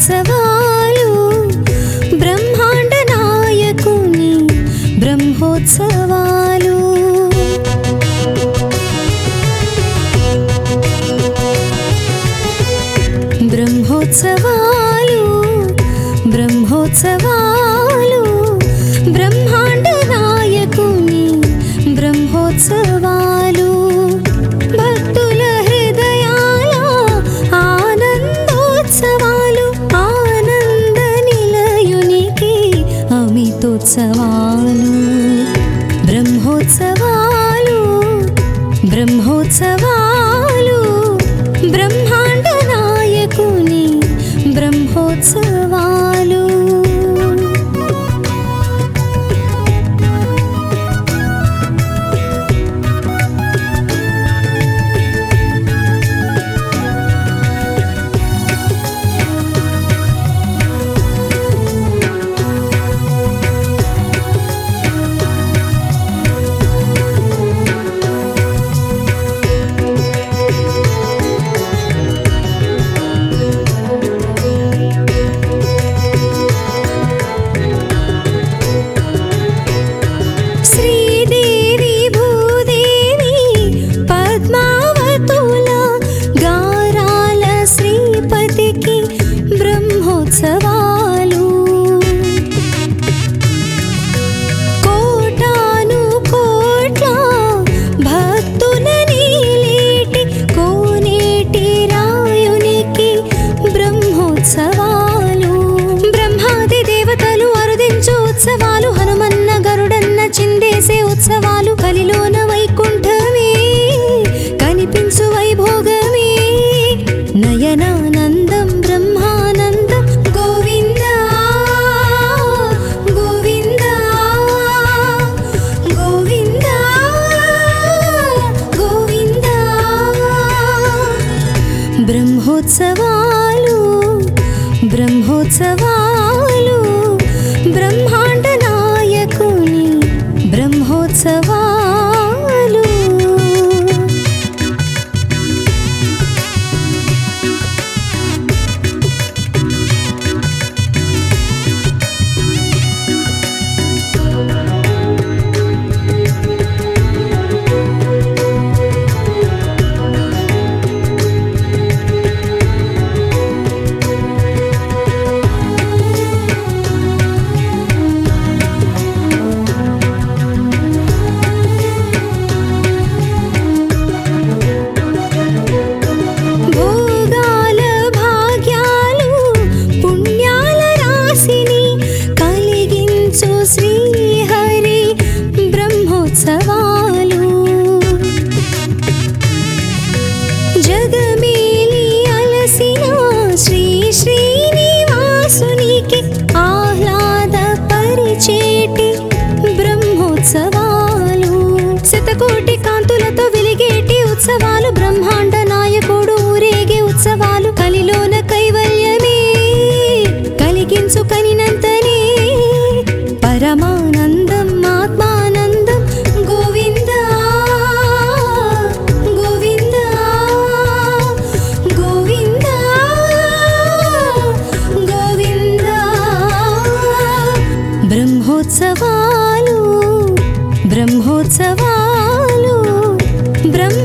బ్రహ్మోత్సవాలు బ్రహ్మాండ నాయకుని బ్రహ్మోత్సవాలు బ్రహ్మోత్సవాలు బ్రహ్మోత్సవాలు బ్రహ్మాండ నాయకుని బ్రహ్మోత్సవాలు భక్తుల హృదయాల ఆనందోత్సవాలు ఆనంద నిలయునికి అమితోత్సవాలు బ్రహ్మోత్సవాలు బ్రహ్మోత్సవాలు బ్రహ్మాండ నాయకుని బ్రహ్మోత్సవాలు బ్రహ్మోత్సవాలు కోటాను కోట్ల భక్తుల నీలేటి కోనేటి రాయునికి బ్రహ్మోత్సవాలు బ్రహ్మాది దేవతలు అరుదించు ఉత్సవాలు హనుమన్న గరుడన్న చిందేసే ఉత్సవాలు కలిలోన వైకుంఠమే కనిపించు వైభోగమే నయనానందం బ్రహ్మానందం గోవింద గోవింద గోవింద గోవింద బ్రహ్మోత్సవాలు బ్రహ్మోత్సవాలు బ్రహ్మాండ నాయకుని బ్రహ్మోత్సవాలు శ్రీహరి బ్రహ్మోత్సవాలు జగమేలి అలసిన శ్రీ శ్రీనివాసునికి ఆహ్లాద పరిచేటి బ్రహ్మోత్సవాలు శతకోటి కాంతులతో వెలిగేటి ఉత్సవాలు బ్రహ్మాండ నాయకుడు ఊరేగే ఉత్సవాలు కలిలోన కైవల్యమే కలిగించు కనినంతనే పరమానందం ఆత్మానందం గోవింద గోవింద గోవింద గోవింద బ్రహ్మోత్సవాలు బ్రహ్మోత్సవాలు